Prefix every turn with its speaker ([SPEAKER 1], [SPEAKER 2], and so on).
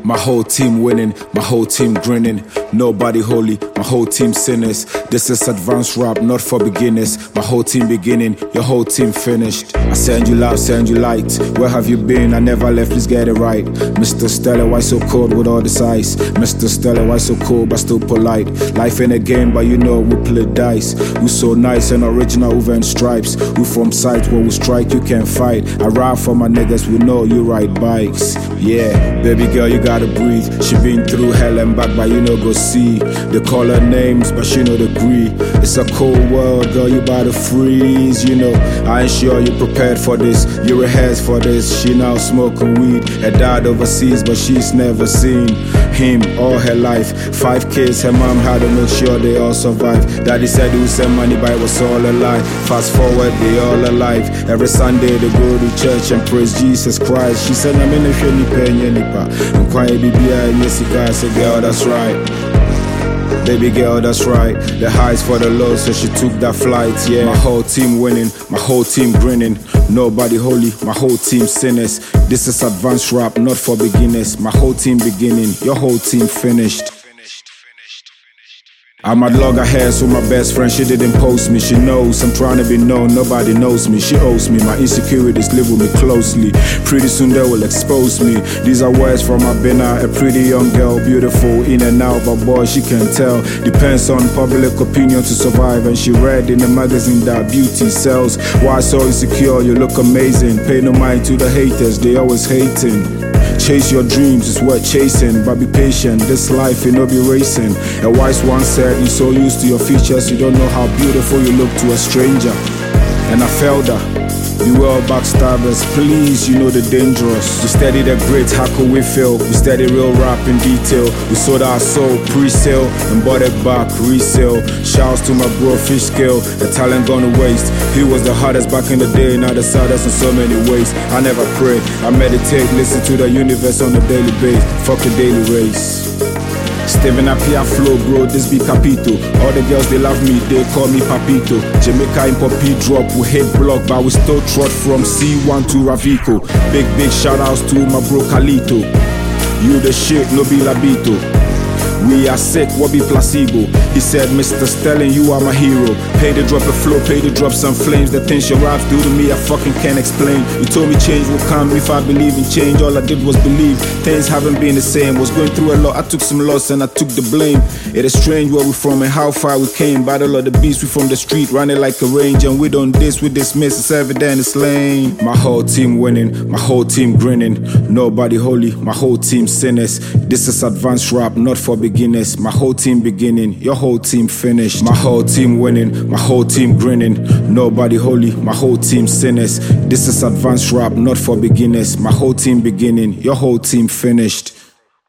[SPEAKER 1] My whole team winning, my whole team grinning. Nobody holy, my whole team sinners. This is advanced rap, not for beginners. My whole team beginning, your whole team finished. I send you love, send you light. Where have you been? I never left, please get it right. Mr. Stella, why so cold with all this ice? Mr. Stella, why so cold but still polite? Life ain't a game, but you know we play dice. We so nice and original, we in stripes. We from sides where we strike, you can't fight. I ride for my niggas, we know you ride bikes. Yeah, baby girl, you gotta breathe. She been through hell and back, but you know go see. They call her names, but she know the agree. It's a cold world, girl, you bout to freeze. You know, I ain't sure you prepared for this. You rehearsed for this. She now smoking weed. Her dad overseas, but she's never seen him all her life. 5 kids, her mom had to make sure they all survive. Daddy said he would send money, but it was all a lie. Fast forward, they all alive. Every Sunday they go to church and praise Jesus Christ. She said, I'm in a shiny penny nipa. I'm quiet, baby, I said, girl, that's right. Baby girl, that's right. The highs for the lows, so she took that flight, yeah. My whole team winning, my whole team grinning. Nobody holy, my whole team sinners. This is advanced rap, not for beginners. My whole team beginning, your whole team finished. I'm at loggerheads with my best friend, she didn't post me. She knows I'm trying to be known, nobody knows me. She owes me, my insecurities live with me closely. Pretty soon they will expose me. These are words from Abena, a pretty young girl, beautiful in and out, but boy she can tell. Depends on public opinion to survive. And she read in the magazine that beauty sells. Why so insecure, you look amazing. Pay no mind to the haters, they always hating. Chase your dreams, it's worth chasing, but be patient, this life ain't no be racing. A wise one said, you're so used to your features, you don't know how beautiful you look to a stranger. And I felt that. Beware backstabbers, please, you know the dangerous. We steady the great, how could we fail? We steady real rap in detail. We sold our soul, pre-sale, and bought it back, resale. Shouts to my bro Fish Scale, the talent gone to waste. He was the hardest back in the day, now the saddest in so many ways. I never pray, I meditate, listen to the universe on a daily basis. Fuck the daily race. Steven Apia flow, bro, this be Capito. All the girls, they love me, they call me Papito. Jamaica in Poppy drop, we hit block, but we still trot from C1 to Ravico. Big shout outs to my bro Calito. You the shit, no be Labito. We are sick, what be placebo? He said, Mr. Stelling, you are my hero. Pay to drop a flow, pay to drop some flames. The things your raps do to me, I fucking can't explain. You told me change will come if I believe in change. All I did was believe, things haven't been the same. Was going through a lot, I took some loss and I took the blame. It is strange where we from and how far we came. Battle of the beast, we from the street, running like a range. And we don't diss, we dismiss, it's evident it's lame. My whole team winning, my whole team grinning. Nobody holy, my whole team sinners. This is advanced rap, not for beginners. My whole team beginning, your whole team finished. My whole team winning, my whole team grinning. Nobody holy, my whole team sinners. This is advanced rap, not for beginners. My whole team beginning, your whole team finished.